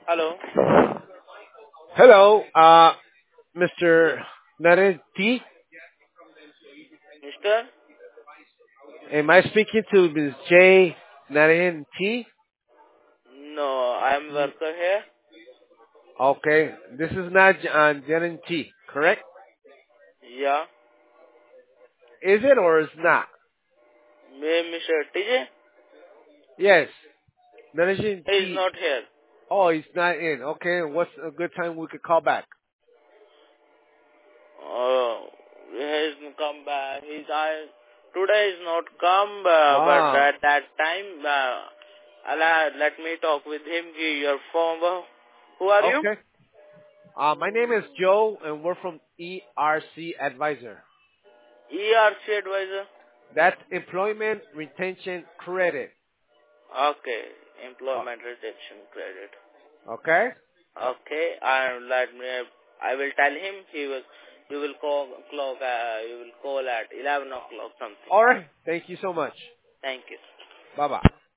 Hello, Hello, Mr. Naren T. Mister? Am I speaking to Ms. J. Naren T? No, I am Mm, worker here. Okay, this is not Naren T, correct? Yeah. Is it or is not? May Mr. TJ? Yes, Naren He is T. not here. Oh, he's not in. Okay, what's a good time we could call back? He has come back. Today is not come, but Ah, at that time, let me talk with him. Give your phone. Who are you? okay. My name is Joe, and we're from ERC Advisor. ERC advisor. That's Employment Retention Credit. Okay. Uh, Employment retention credit. okay? Okay. And I will tell him you will you will call at 11 o'clock something. All right. Thank you so much. Thank you. Bye-bye.